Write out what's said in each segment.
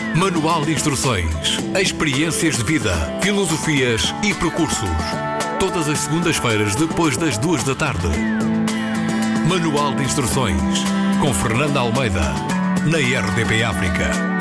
Manual de instruções, experiências de vida, filosofias e percursos. Todas as segundas-feiras depois das 2 da tarde. Manual de instruções, com Fernanda Almeida, na RDP África.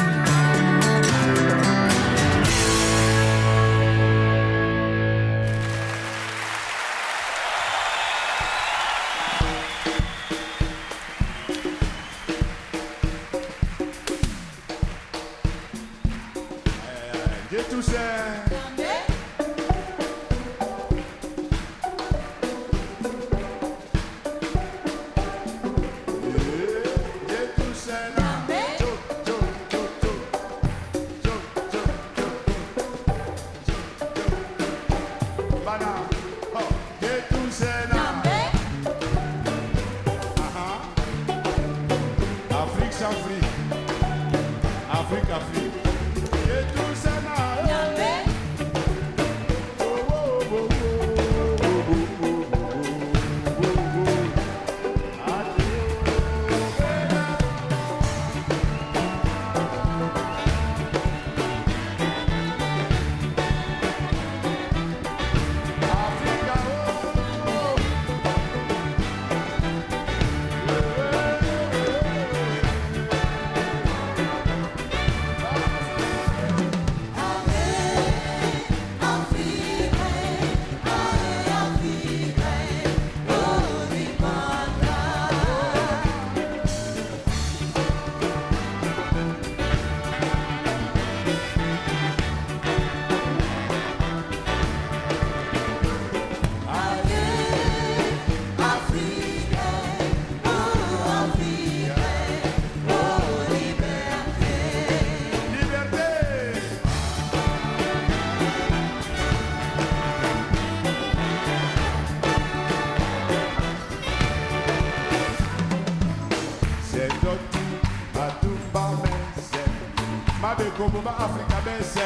Como ba Africa bese,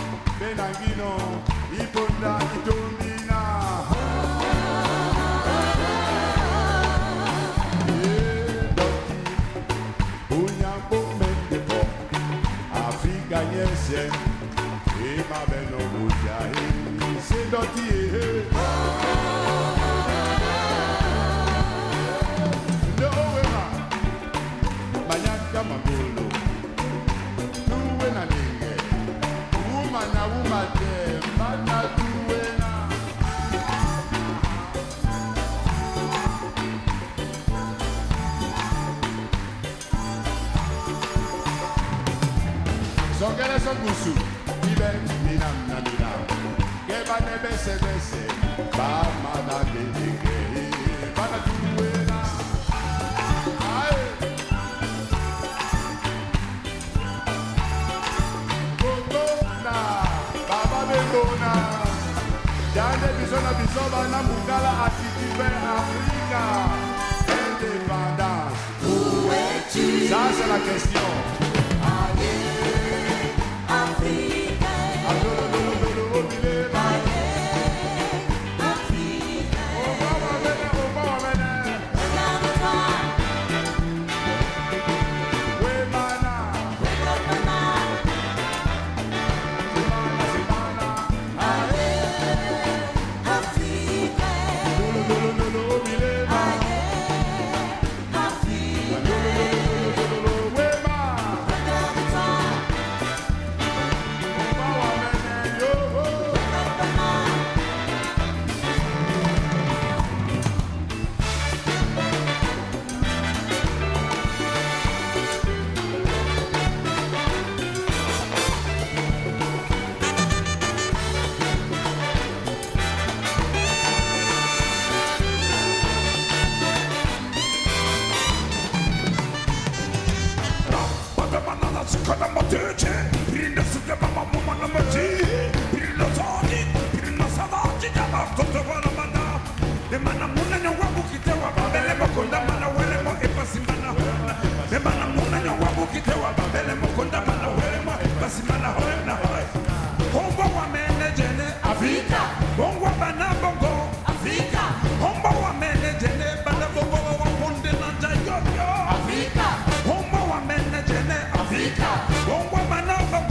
benangino, iponda, itombina. Unyambo mendepo, Africa yese, ema beno buja, se doti no ema, manyaka magolo. Songere songusu, ibe minam naminam. Keba nebe sebese, ba mana dedike, bana tuwena. Aye. Bongona, baba bengona. Jande bisona bisoba na mungala atitipe Africa. Indépendance. Où es-tu? Ça c'est la question. Africa,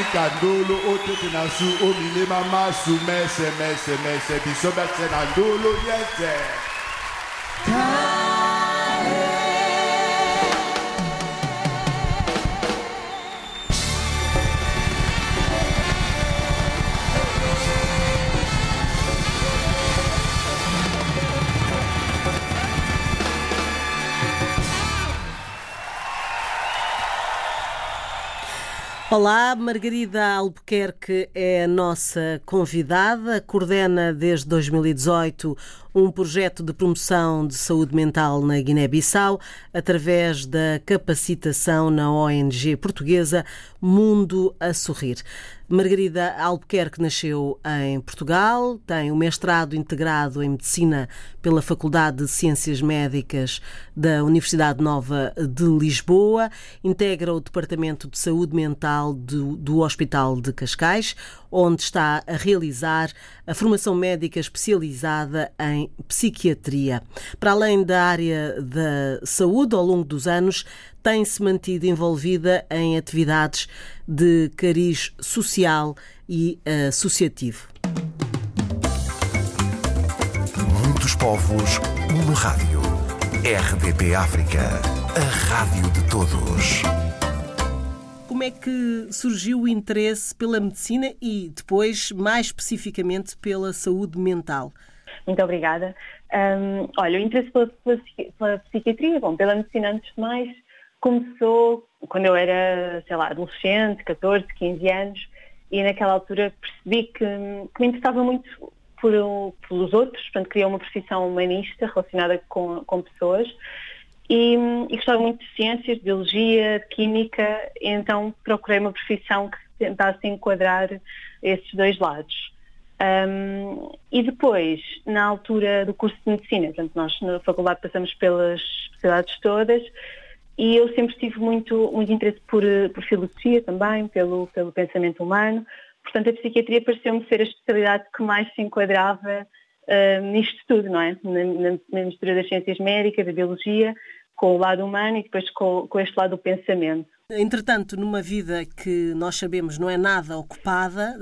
Africa ndolo otete na su omile mama su mese bisobetse na ndolo yete. Olá, Margarida Albuquerque é a nossa convidada, coordena desde 2018 um projeto de promoção de saúde mental na Guiné-Bissau através da capacitação na ONG portuguesa Mundo a Sorrir. Margarida Albuquerque nasceu em Portugal, tem um mestrado integrado em Medicina pela Faculdade de Ciências Médicas da Universidade Nova de Lisboa, integra o Departamento de Saúde Mental do Hospital de Cascais, onde está a realizar a formação médica especializada em psiquiatria. Para além da área da saúde, ao longo dos anos, tem-se mantido envolvida em atividades de cariz social e associativo. Muitos povos, uma rádio. RDP África, a rádio de todos. Como é que surgiu o interesse pela medicina e depois, mais especificamente, pela saúde mental? Muito obrigada. Olha, o interesse pela psiquiatria, pela medicina, antes de mais, começou quando eu era, adolescente, 14, 15 anos, e naquela altura percebi que me interessava muito pelos outros, portanto queria uma profissão humanista relacionada com pessoas e gostava muito de ciências, de biologia, de química, e então procurei uma profissão que tentasse enquadrar esses dois lados. E depois, na altura do curso de medicina, portanto nós na faculdade passamos pelas especialidades todas, e eu sempre tive muito interesse por filosofia também, pelo pensamento humano. Portanto, a psiquiatria pareceu-me ser a especialidade que mais se enquadrava nisto tudo, não é? Na mistura das ciências médicas, da biologia, com o lado humano e depois com este lado do pensamento. Entretanto, numa vida que nós sabemos não é nada ocupada,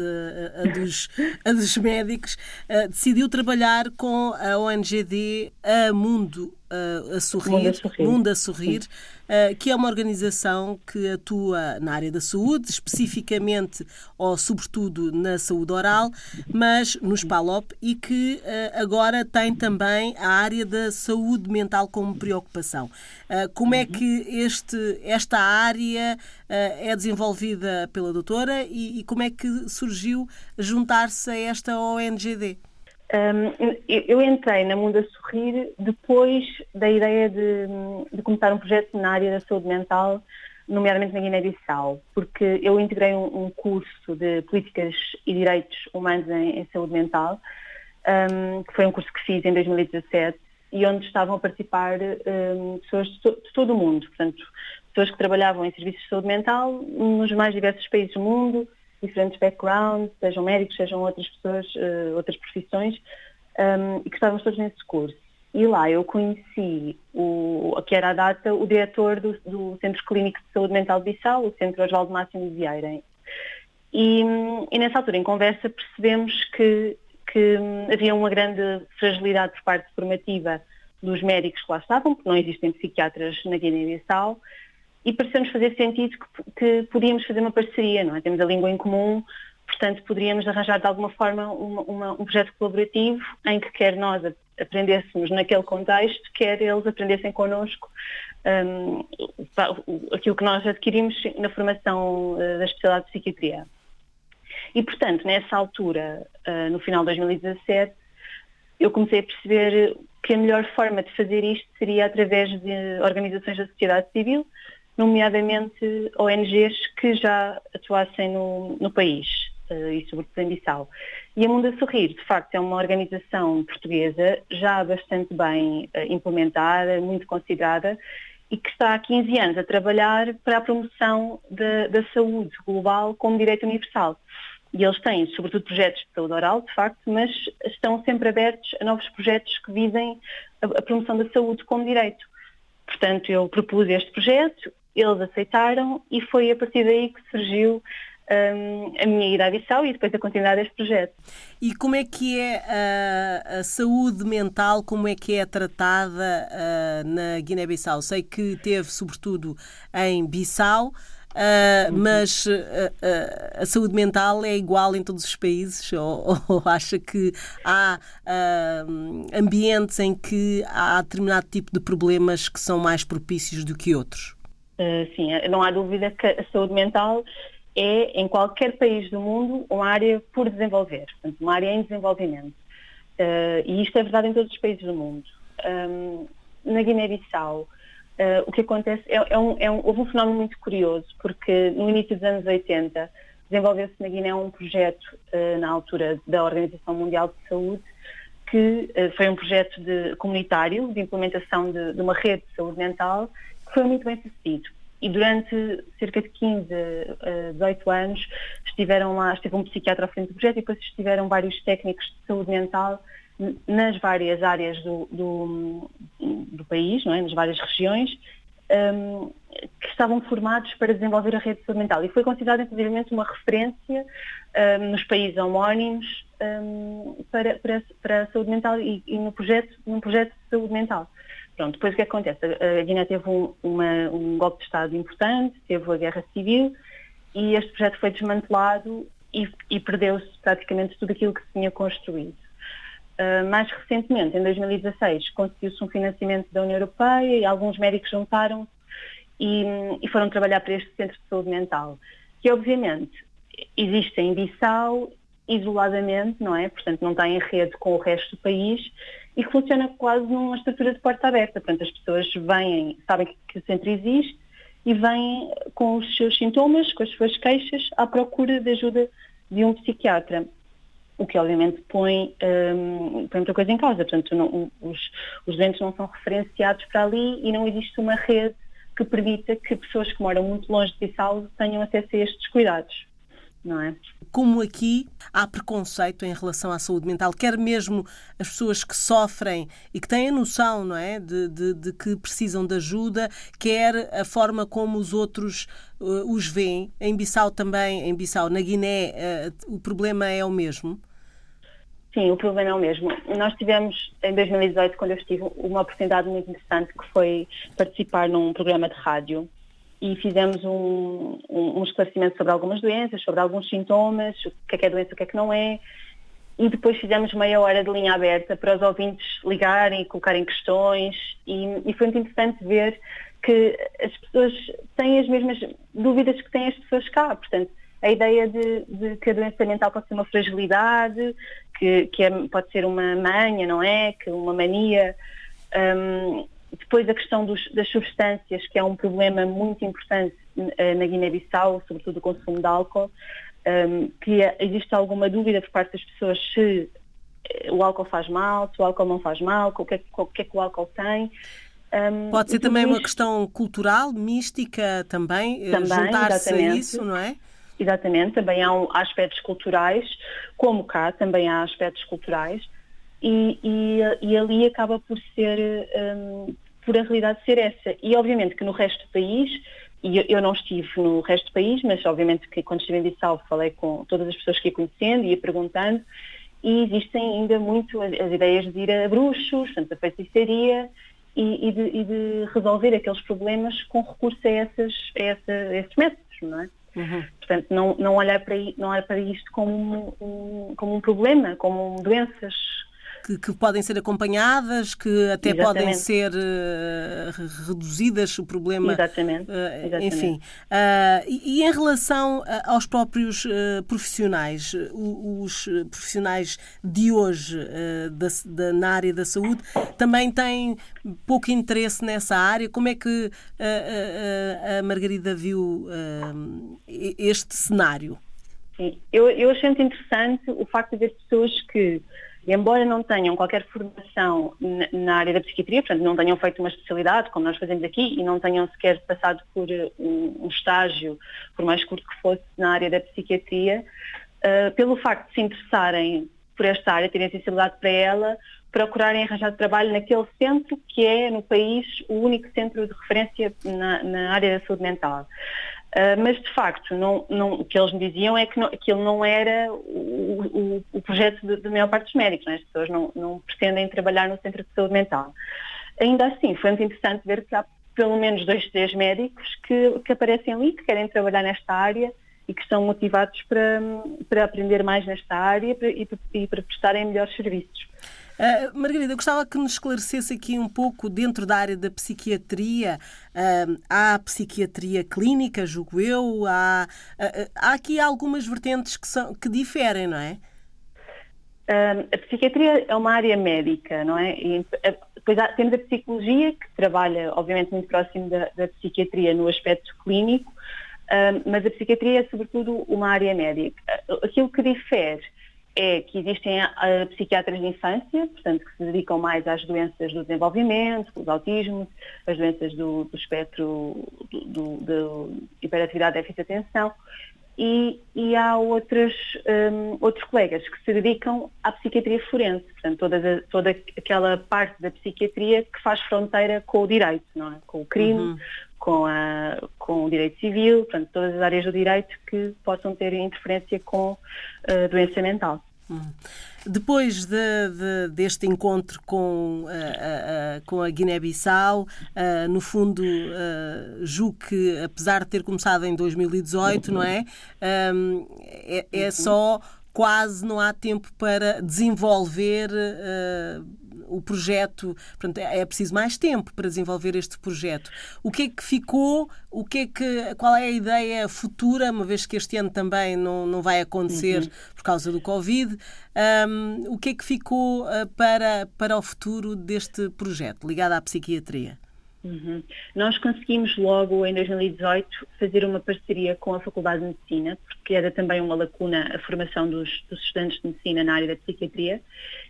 a dos médicos, decidiu trabalhar com a ONGD Mundo a Sorrir, que é uma organização que atua na área da saúde, especificamente ou sobretudo na saúde oral, mas nos PALOP, e que agora tem também a área da saúde mental como preocupação. Como é que esta área é desenvolvida pela doutora e como é que surgiu juntar-se a esta ONGD? Eu entrei na Mundo a Sorrir depois da ideia de começar um projeto na área da saúde mental, nomeadamente na Guiné-Bissau, porque eu integrei um curso de Políticas e Direitos Humanos em Saúde Mental, que foi um curso que fiz em 2017, e onde estavam a participar pessoas de todo o mundo, portanto, pessoas que trabalhavam em serviços de saúde mental nos mais diversos países do mundo, diferentes backgrounds, sejam médicos, sejam outras pessoas, outras profissões, e que estávamos todos nesse curso. E lá eu conheci, que era à data, o diretor do Centro Clínico de Saúde Mental de Bissau, o Centro Osvaldo Máximo de Vieira. E nessa altura, em conversa, percebemos que havia uma grande fragilidade por parte formativa dos médicos que lá estavam, porque não existem psiquiatras na Guiné-Bissau, e pareceu-nos fazer sentido que podíamos fazer uma parceria, não é? Temos a língua em comum, portanto poderíamos arranjar de alguma forma um projeto colaborativo em que quer nós aprendêssemos naquele contexto, quer eles aprendessem connosco aquilo que nós adquirimos na formação da especialidade de psiquiatria. E portanto, nessa altura, no final de 2017, eu comecei a perceber que a melhor forma de fazer isto seria através de organizações da sociedade civil, nomeadamente ONGs que já atuassem no país e sobretudo em Bissau. E a Mundo a Sorrir, de facto, é uma organização portuguesa já bastante bem implementada, muito considerada, e que está há 15 anos a trabalhar para a promoção da saúde global como direito universal. E eles têm, sobretudo, projetos de saúde oral, de facto, mas estão sempre abertos a novos projetos que visem a promoção da saúde como direito. Portanto, eu propus este projeto, eles aceitaram e foi a partir daí que surgiu a minha ida à Bissau e depois a continuidade deste projeto. E como é que é a saúde mental, como é que é tratada na Guiné-Bissau? Sei que teve sobretudo em Bissau, mas a saúde mental é igual em todos os países? Ou acha que há ambientes em que há determinado tipo de problemas que são mais propícios do que outros? Sim, não há dúvida que a saúde mental é, em qualquer país do mundo, uma área por desenvolver, portanto, uma área em desenvolvimento. E isto é verdade em todos os países do mundo. Na Guiné-Bissau, o que acontece houve um fenómeno muito curioso, porque no início dos anos 80 desenvolveu-se na Guiné um projeto, na altura da Organização Mundial de Saúde, que foi um projeto comunitário de implementação de uma rede de saúde mental, que foi muito bem sucedido. E durante cerca de 15, 18 anos esteve um psiquiatra à frente do projeto e depois estiveram vários técnicos de saúde mental nas várias áreas do país, não é? Nas várias regiões, que estavam formados para desenvolver a rede de saúde mental. E foi considerada, inclusivamente, uma referência nos países homónimos para a saúde mental e num projeto de saúde mental. Pronto, depois o que acontece? A Guiné teve um golpe de Estado importante, teve a guerra civil e este projeto foi desmantelado e perdeu-se praticamente tudo aquilo que se tinha construído. Mais recentemente, em 2016, conseguiu-se um financiamento da União Europeia e alguns médicos juntaram-se e foram trabalhar para este centro de saúde mental, que obviamente existe em Bissau isoladamente, não é? Portanto, não está em rede com o resto do país e que funciona quase numa estrutura de porta aberta. Portanto, as pessoas sabem que o centro existe e vêm com os seus sintomas, com as suas queixas, à procura de ajuda de um psiquiatra. O que, obviamente, põe muita coisa em causa. Portanto, os doentes não são referenciados para ali e não existe uma rede que permita que pessoas que moram muito longe de Bissau tenham acesso a estes cuidados. Não é? Como aqui há preconceito em relação à saúde mental, quer mesmo as pessoas que sofrem e que têm a noção, não é, de que precisam de ajuda, quer a forma como os outros os veem. Em Bissau também, na Guiné, o problema é o mesmo? Sim, o problema é o mesmo. Nós tivemos, em 2018, quando eu estive, uma oportunidade muito interessante que foi participar num programa de rádio e fizemos um esclarecimento sobre algumas doenças, sobre alguns sintomas, o que é doença, o que é que não é, e depois fizemos meia hora de linha aberta para os ouvintes ligarem e colocarem questões e foi muito interessante ver que as pessoas têm as mesmas dúvidas que têm as pessoas cá. Portanto, a ideia de que a doença mental pode ser uma fragilidade, pode ser uma manha, não é? Que uma mania. Depois a questão das substâncias, que é um problema muito importante na Guiné-Bissau, sobretudo o consumo de álcool, que existe alguma dúvida por parte das pessoas se o álcool faz mal, se o álcool não faz mal, o que é que o álcool tem. Pode ser também uma questão cultural, mística também juntar-se a isso, não é? Exatamente, também há aspectos culturais, como cá também há aspectos culturais, e ali acaba por a realidade ser essa. E obviamente que no resto do país, e eu não estive no resto do país, mas obviamente que quando estive em Bissau falei com todas as pessoas que ia conhecendo e ia perguntando, e existem ainda muito as ideias de ir a bruxos, portanto a feitiçaria, e de resolver aqueles problemas com recurso a esses métodos, não é? Uhum. Portanto, não olhar para isto como um problema, como doenças que podem ser acompanhadas, que até Exatamente. Podem ser reduzidas o problema. Exatamente. Enfim. E em relação aos próprios profissionais, os profissionais de hoje na área da saúde também têm pouco interesse nessa área. Como é que a Margarida viu este cenário? Sim. Eu achei muito interessante o facto de haver pessoas que, embora não tenham qualquer formação na área da psiquiatria, portanto não tenham feito uma especialidade, como nós fazemos aqui, e não tenham sequer passado por um estágio, por mais curto que fosse, na área da psiquiatria, pelo facto de se interessarem por esta área, terem sensibilidade para ela, procurarem arranjar trabalho naquele centro que é, no país, o único centro de referência na área da saúde mental. Mas, de facto, o que eles me diziam é que aquilo não era o projeto da maior parte dos médicos, não é? As pessoas não pretendem trabalhar no centro de saúde mental. Ainda assim, foi muito interessante ver que há pelo menos 2, 3 médicos que aparecem ali, que querem trabalhar nesta área e que estão motivados para aprender mais nesta área e para prestarem melhores serviços. Margarida, eu gostava que nos esclarecesse aqui um pouco, dentro da área da psiquiatria, há psiquiatria clínica, julgo eu, há aqui algumas vertentes que diferem, não é? A psiquiatria é uma área médica, não é? E depois temos a psicologia, que trabalha, obviamente, muito próximo da psiquiatria no aspecto clínico, mas a psiquiatria é, sobretudo, uma área médica. Aquilo que difere é que existem psiquiatras de infância, portanto, que se dedicam mais às doenças do desenvolvimento, os autismos, as doenças do espectro de hiperatividade, déficit de atenção, e há outros colegas que se dedicam à psiquiatria forense, portanto, toda aquela parte da psiquiatria que faz fronteira com o direito, não é? Com o crime, com o direito civil, portanto, todas as áreas do direito que possam ter interferência com a doença mental. Depois deste encontro com a Guiné-Bissau, no fundo, julgo que, apesar de ter começado em 2018, não é? É só quase não há tempo para desenvolver o projeto. Portanto, é preciso mais tempo para desenvolver este projeto. O que é que ficou? Qual é a ideia futura, uma vez que este ano também não vai acontecer por causa do Covid? O que é que ficou para o futuro deste projeto ligado à psiquiatria? Nós conseguimos logo em 2018 fazer uma parceria com a Faculdade de Medicina, porque era também uma lacuna a formação dos estudantes de medicina na área da psiquiatria,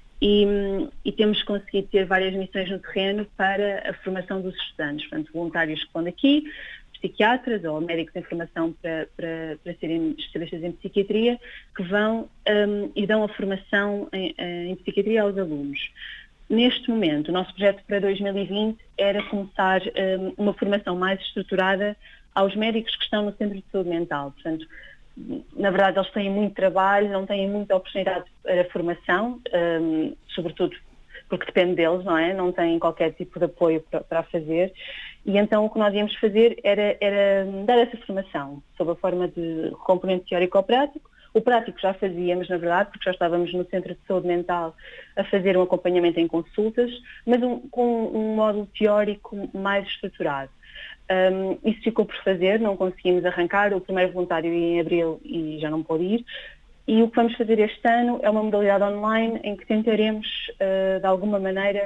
e temos conseguido ter várias missões no terreno para a formação dos estudantes, portanto, voluntários que vão daqui, psiquiatras ou médicos em formação para serem especialistas em psiquiatria, que vão e dão a formação em psiquiatria aos alunos. Neste momento, o nosso projeto para 2020 era começar uma formação mais estruturada aos médicos que estão no Centro de Saúde Mental. Portanto, na verdade, eles têm muito trabalho, não têm muita oportunidade para formação, sobretudo porque depende deles, não é? Não têm qualquer tipo de apoio para fazer. E então o que nós íamos fazer era dar essa formação, sob a forma de componente teórico-prático. O prático já fazíamos, na verdade, porque já estávamos no Centro de Saúde Mental a fazer um acompanhamento em consultas, mas com um módulo teórico mais estruturado. Isso ficou por fazer, não conseguimos arrancar. O primeiro voluntário ia em abril e já não pôde ir. E o que vamos fazer este ano é uma modalidade online em que tentaremos, de alguma maneira,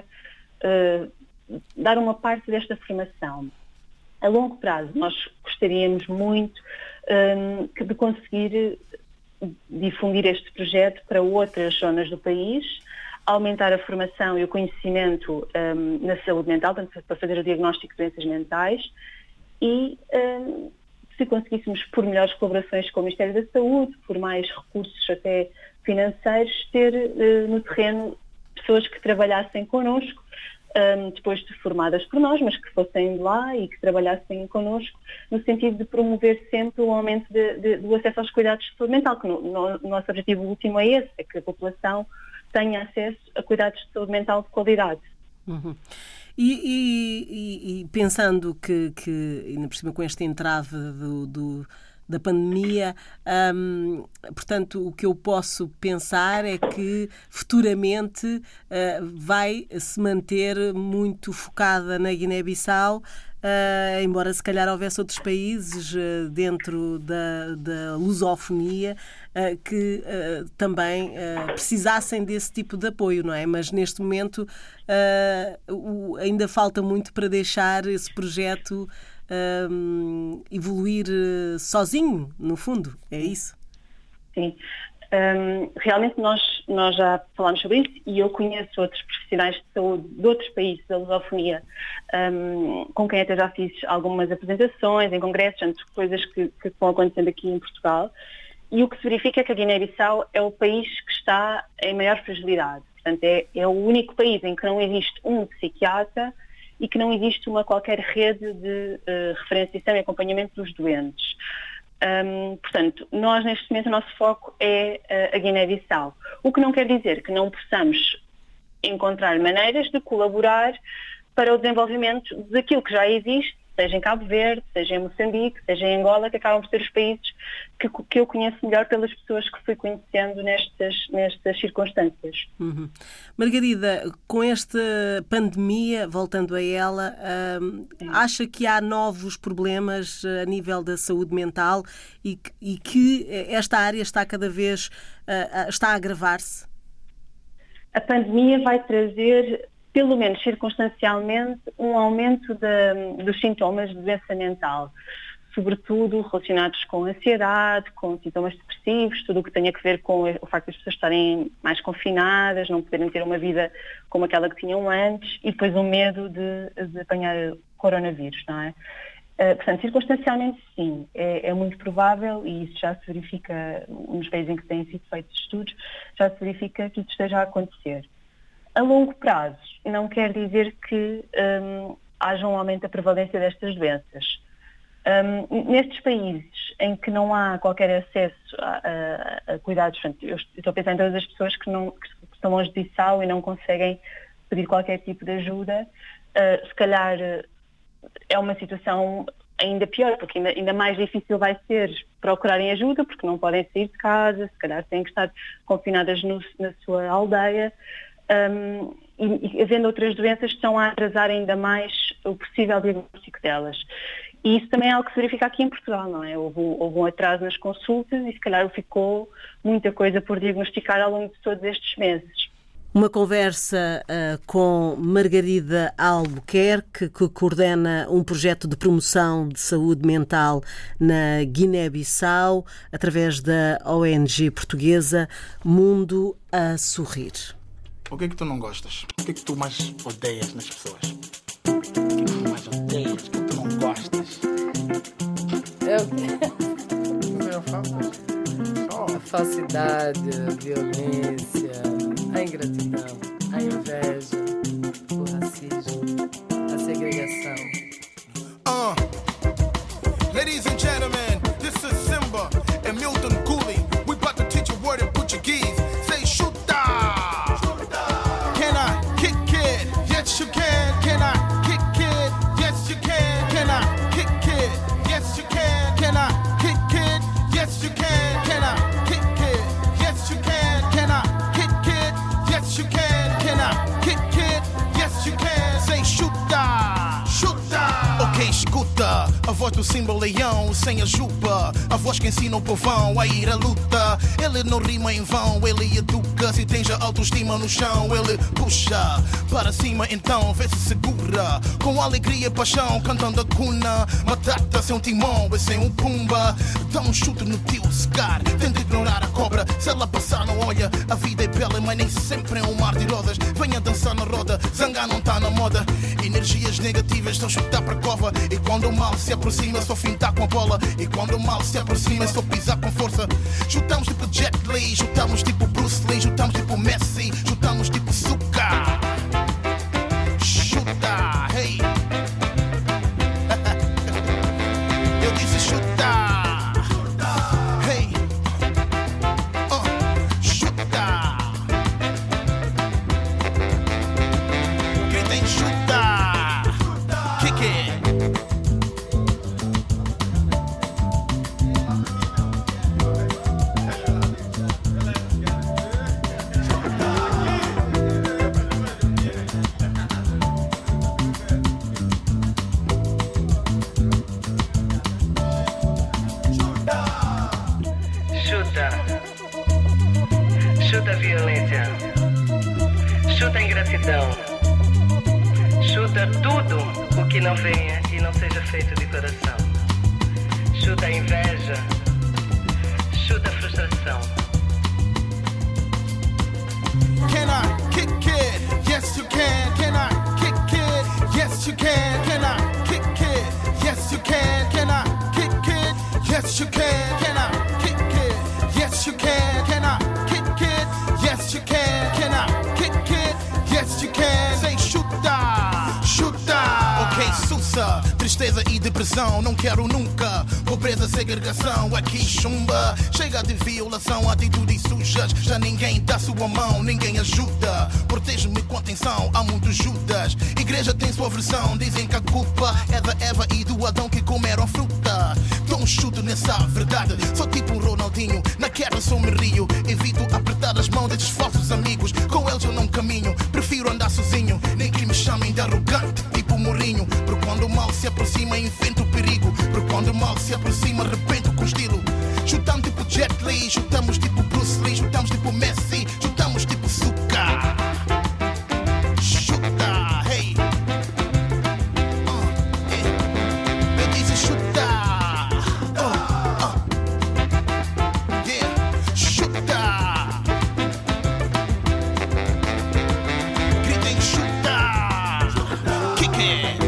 dar uma parte desta formação. A longo prazo, nós gostaríamos muito de conseguir difundir este projeto para outras zonas do país, aumentar a formação e o conhecimento na saúde mental, portanto, para fazer o diagnóstico de doenças mentais, e se conseguíssemos, por melhores colaborações com o Ministério da Saúde, por mais recursos até financeiros, ter no terreno pessoas que trabalhassem connosco, depois de formadas por nós, mas que fossem de lá e que trabalhassem connosco, no sentido de promover sempre o aumento do acesso aos cuidados de saúde mental, que o nosso objetivo último é esse, é que a população tenha acesso a cuidados de saúde mental de qualidade. E pensando que ainda por cima com este entrave da pandemia, portanto, o que eu posso pensar é que futuramente vai se manter muito focada na Guiné-Bissau, embora se calhar houvesse outros países dentro da lusofonia que também precisassem desse tipo de apoio, não é? Mas neste momento ainda falta muito para deixar esse projeto evoluir sozinho, no fundo, é isso? Sim. Realmente nós já falámos sobre isso e eu conheço outros profissionais de saúde de outros países da lusofonia, com quem até já fiz algumas apresentações em congressos, portanto, coisas que estão acontecendo aqui em Portugal, e o que se verifica é que a Guiné-Bissau é o país que está em maior fragilidade. Portanto, é o único país em que não existe um psiquiatra e que não existe uma qualquer rede de referenciação e acompanhamento dos doentes. Portanto, nós neste momento o nosso foco é a Guiné-Bissau, o que não quer dizer que não possamos encontrar maneiras de colaborar para o desenvolvimento daquilo que já existe, seja em Cabo Verde, seja em Moçambique, seja em Angola, que acabam por ser os países que eu conheço melhor pelas pessoas que fui conhecendo nestas circunstâncias. Margarida, com esta pandemia, voltando a ela, acha que há novos problemas a nível da saúde mental e que esta área está cada vez está a agravar-se? A pandemia vai trazer, pelo menos circunstancialmente, um aumento dos sintomas de doença mental, sobretudo relacionados com ansiedade, com sintomas depressivos, tudo o que tenha a ver com o facto de as pessoas estarem mais confinadas, não poderem ter uma vida como aquela que tinham antes, e depois o medo de apanhar coronavírus, não é? Portanto, circunstancialmente sim, é muito provável, e isso já se verifica nos países em que têm sido feitos estudos, já se verifica que isso esteja a acontecer. A longo prazo, não quer dizer que haja um aumento da prevalência destas doenças. Nestes países em que não há qualquer acesso a cuidados, portanto, eu estou a pensar em todas as pessoas que estão longe de Bissau e não conseguem pedir qualquer tipo de ajuda, se calhar é uma situação ainda pior, porque ainda mais difícil vai ser procurarem ajuda, porque não podem sair de casa, se calhar têm que estar confinadas na sua aldeia. E havendo outras doenças que estão a atrasar ainda mais o possível diagnóstico delas. E isso também é algo que se verifica aqui em Portugal, não é? Houve um atraso nas consultas e se calhar ficou muita coisa por diagnosticar ao longo de todos estes meses. Uma conversa com Margarida Albuquerque, que coordena um projeto de promoção de saúde mental na Guiné-Bissau, através da ONG portuguesa Mundo a Sorrir. O que é que tu não gostas? O que é que tu mais odeias nas pessoas? O que é que tu mais odeias? O que é que tu não gostas? A falsidade, a violência, a ingratidão, a inveja, o racismo, a segregação. Ladies and gentlemen, this is Simba and Milton Cooley. We about to teach a word in Portuguese. Say chuta! Can I kick it? Yes, you can. Can I kick it? Yes, you can. Can I kick it? Yes, you can. Can I kick it? Yes, you can. Can I kick it? Yes, you can. Can I kick it? Yes, you can. Can I kick it? Yes, you can. Say chuta! Chuta! Ok, escuta a voz do Simba Leão sem a juba, a voz que ensina o povão a ir à luta. Ele não rima em vão, ele educa. Se tens a autoestima no chão, ele puxa para cima, então vê se segura. Com alegria e paixão, cantando a cuna. Matata sem um timão e sem um pumba. Dá um chute no teu cigar, tenta ignorar a cobra. Se ela passar não olha, a vida é bela, mas nem sempre é um mar de rosas. Venha dançar na roda, zanga não tá na moda. Energias negativas estão a chutar para a cova. E quando o mal se aproxima, só fintar com a bola. E quando o mal se aproxima, só pisar com força. Jutamos tipo Jet Li, jutamos tipo Bruce Lee, jutamos tipo Messi, jutamos tipo Zuka. Chuta, hey. Eu disse chuta. Hey. Chuta. Gritem chuta. Kick it. Chuta a violência, chuta a ingratidão, chuta tudo o que não venha e não seja feito de coração. Chuta a inveja, chuta a frustração. Can I kick it? Yes, you can. Can I kick it? Yes, you can. Can I kick it? Yes, you can. Can I kick it? Yes, you can. Can I kick it? Yes, you can. Can I kick it? Yes, you can. Can I kick it? Yes, you can. Say chuta, chuta. tristeza e depressão. Não quero nunca pobreza, segregação. Aqui chumba, chega de violação, atitudes sujas. Já ninguém dá sua mão, ninguém ajuda. Protege-me com atenção, há muitos Judas. Igreja tem sua versão, dizem que a culpa é da Eva e do Adão que comeram fruta. Dou um chute nessa verdade, sou tipo um Ronaldinho. Na queda sou me rio, evito apertar as mãos desses falsos amigos. Com eles eu não caminho, prefiro andar sozinho. Nem que me chamem de arrogante, tipo Mourinho. Porque quando o mal se aproxima, invento o perigo. Porque quando o mal se aproxima, arrebento com estilo. Chutamos tipo Jet Li, chutamos tipo Bruce Lee, chutamos tipo Messi, chutamos tipo Zucca. Chuta, hey. Eu disse chuta. Yeah, chuta. Gritem chuta. Kick it.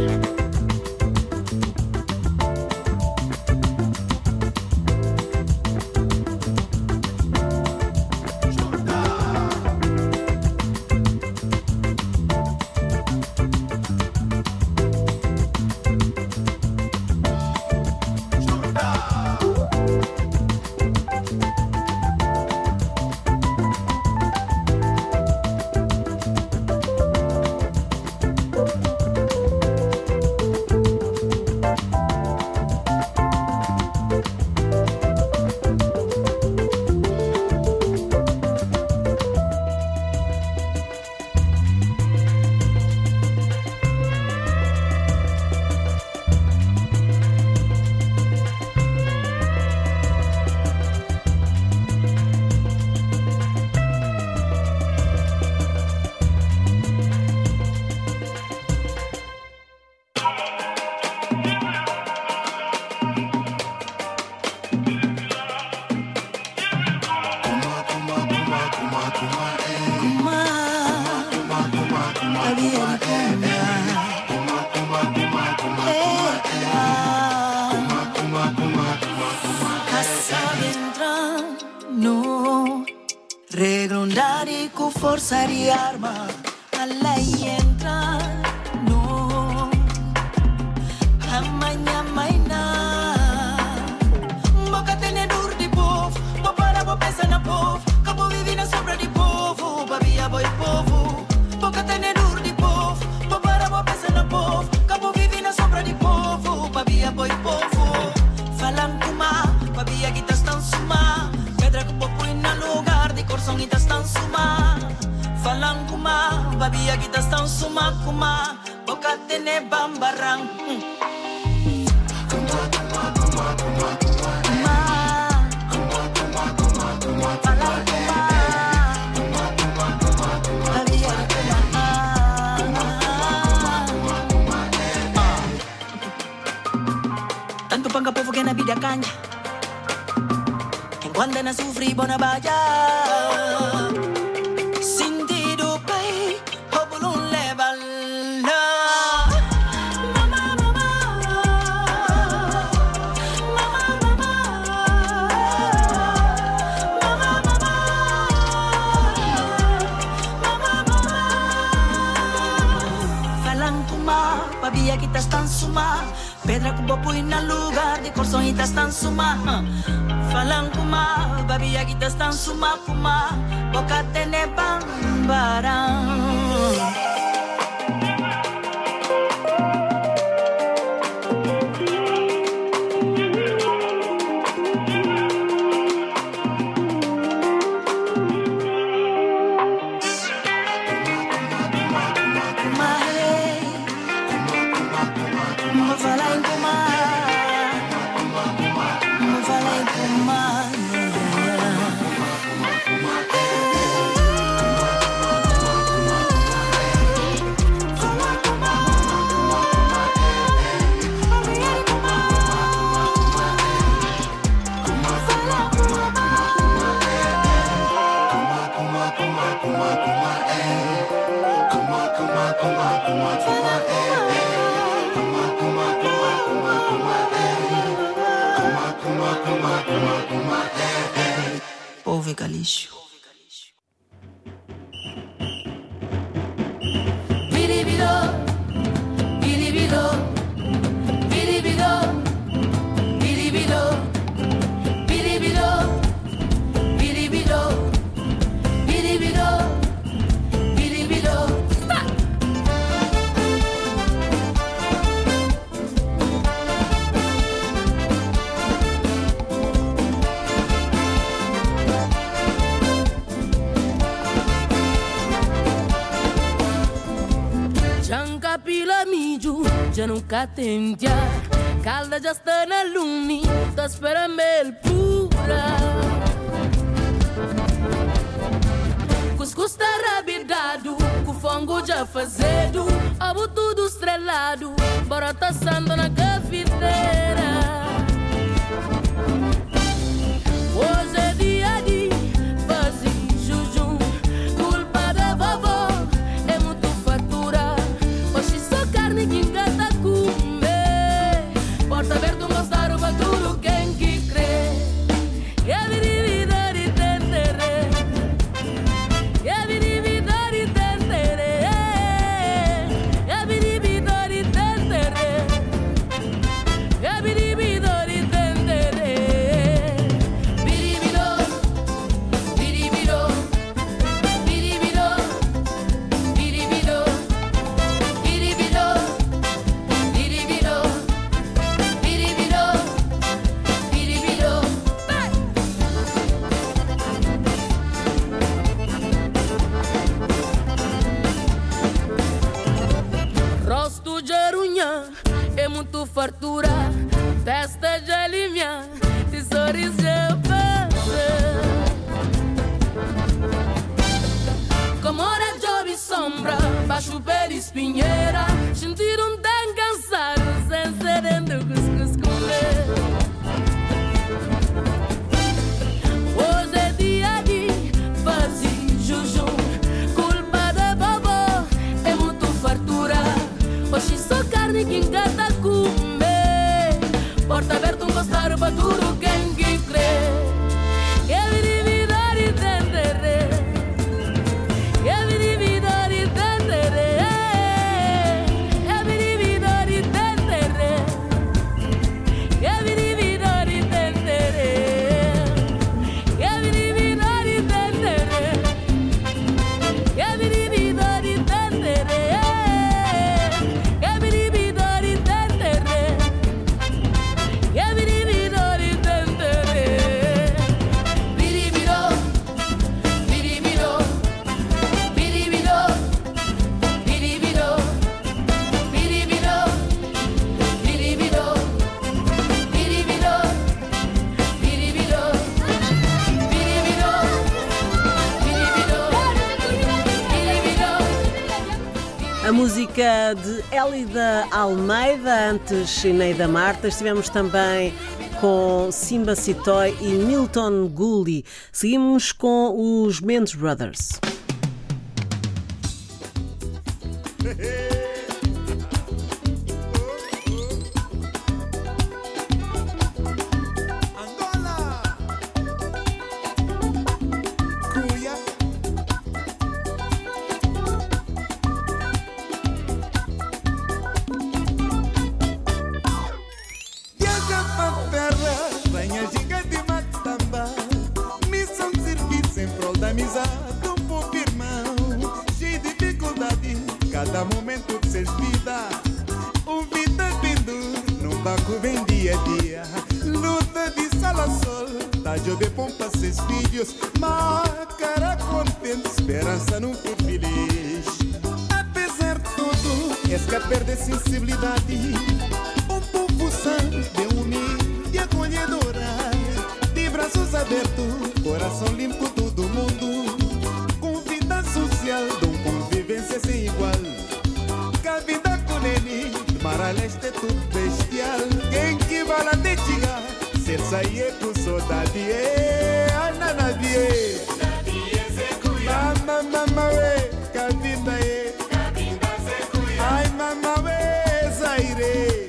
Regrondare con forza di arma, a lei entra, no, amanhã boca tem dor de povo, vou parar, vou pensar na povo, cabo vive na sombra de povo, babia boi povo, boca tem dor de povo, vou parar, vou pensar na povo, cabo vive na sombra de povo, babia boi povo, falam kuma, babia que estão suma, pedra que povo na lugar de coração e estão suma, falam kuma, babia que estão suma kuma, boca tem bambarang. Tanto panga povo que na vida canha, enquanto na sofri bona baja, sentido pai, hobulun level. Babia que estão suma, pedra que bopo na lugar de coração e estão suma. Falam kuma, babia que estão suma kuma, boca tene bambarang. Povo galixo. Bilibido, bilibido, já nunca tem já. Calda já está na lumi, tá esperando mel pura. Cuscuz tá rabidado, com fongo já fazedo, abo tudo estrelado, bora tá sando na cafeteira. Hoje é dia de fazer jujum, culpa da vovó, é muito fatura. Hoje só carne que engata comer, porta aberta mostrar o futuro quem que crê. E a vida de tentere, e a vida de tentere, e a vida de tentere, e a vida de tentere. Rosto de arunha é muito fartura, testa de alimia, tesouros de passa. Como hora job e sombra, baixo pé de espinheira, sentir tão cansado, sem serendo cuscuz comer. Hoje é dia de fazer jujum, culpa da vovó, é muito fartura. Hoje só carne que engata comer, porta aberta mostrar o futuro quem que crê. E a vida de tentere, e a vida de tentere, e a vida de tentere, e a vida de tentere, e a vida de tentere, e a vida de tentere. A música de Elida Almeida, antes Ineida Marta. Estivemos também com Simba Sitoy e Milton Gulli. Seguimos com os Mendes Brothers. Cada momento que cês vida, o vida pendura num banco bem dia a dia. Luta de sala a sol, tá jovem pompa seus filhos, cara contente, esperança num futuro feliz. Apesar de tudo, esse perde sensibilidade. Um povo santo, de humilde e acolhedora, de braços abertos, coração limpo todo mundo, com vida social, de convivência sem igual. A vida com ele, Maraleste é tudo bestial. Quem que vai lá te chegar, ser sair com saudade, ananavie. Mama, cabinda, ai, mama, zaire.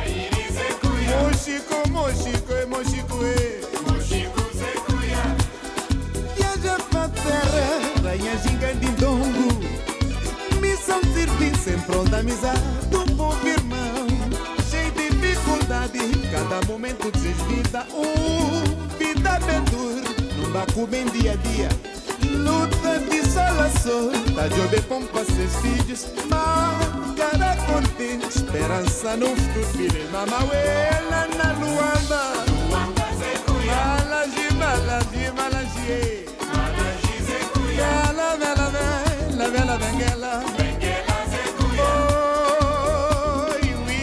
Mochico, viaja pra terra, rainha gigantindongo. Missão servir sempre onde a amizade do povo irmão. Cheio de dificuldade, cada momento desvida. Vida bem dura, num baco bem dia a dia. Luta de sol a sol, tá jovem pompa seus filhos, cara contente, esperança no futuro filho. Mamauela na Luanda, Malaji, Vela Benguela, oi,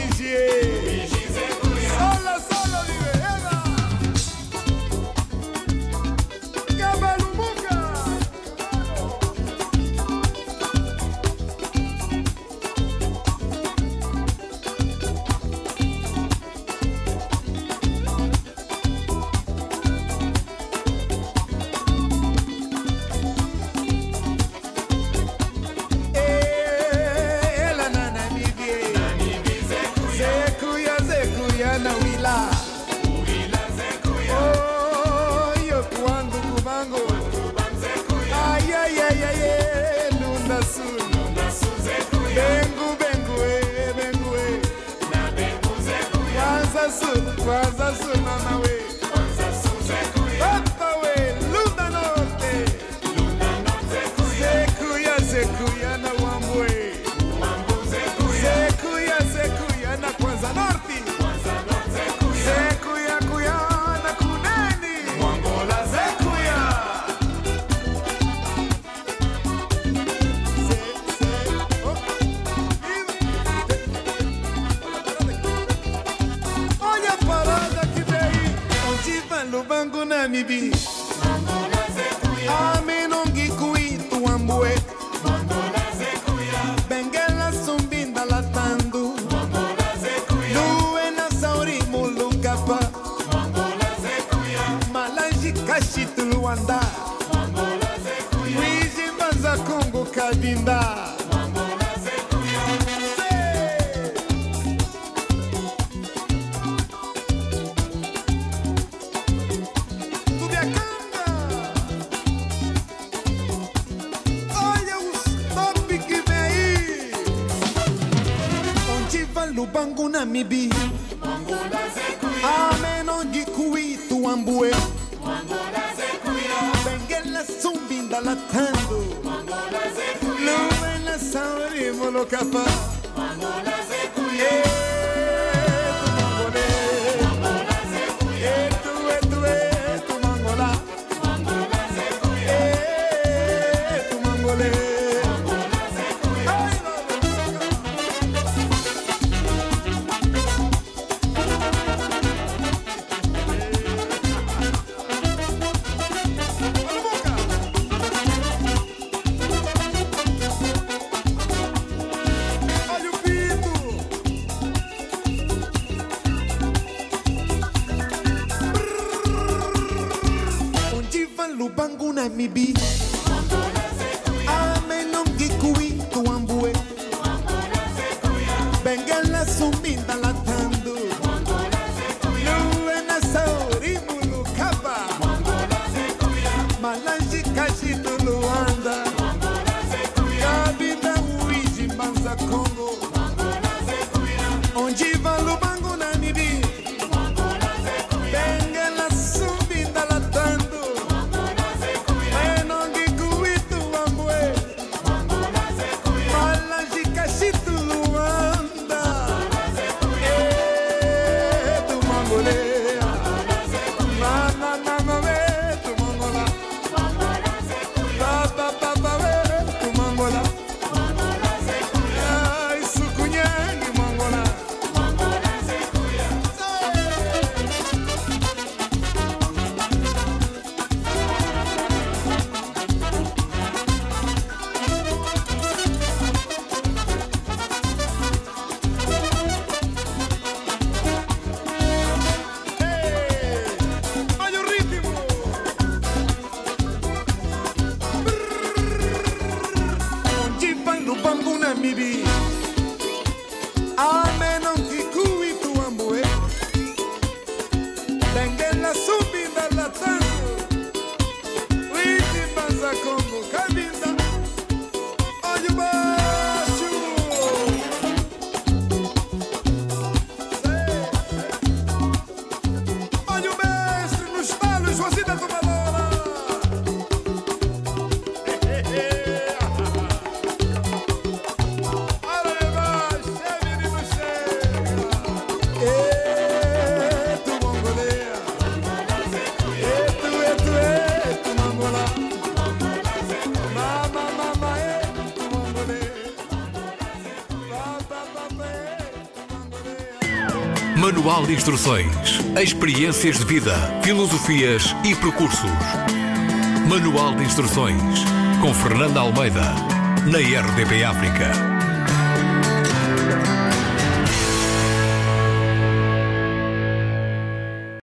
mibi. Ame nongi kui tu ambue. Bengela sumbinda latando. Lue na sauri mulukapa. Malanji kashitu luanda. Wiji mbanza Kongo kabinda. Lubangu na mibi. Amenongi kui tu ambue. Bengela sumbinda latando. Luena sauri molokapa. Lubangu na mibi. Amenongi kui tu ambue. Bengela sumbinda latando. Luena sauri mulukapa. Malanji kashitu luanda. Kabinda uiji mbanza Kongo. Onde va lubangu na mibi. Bengela sumbinda latando. Manual de Instruções, Experiências de Vida, Filosofias e Percursos. Manual de Instruções, com Fernanda Almeida, na RDP África.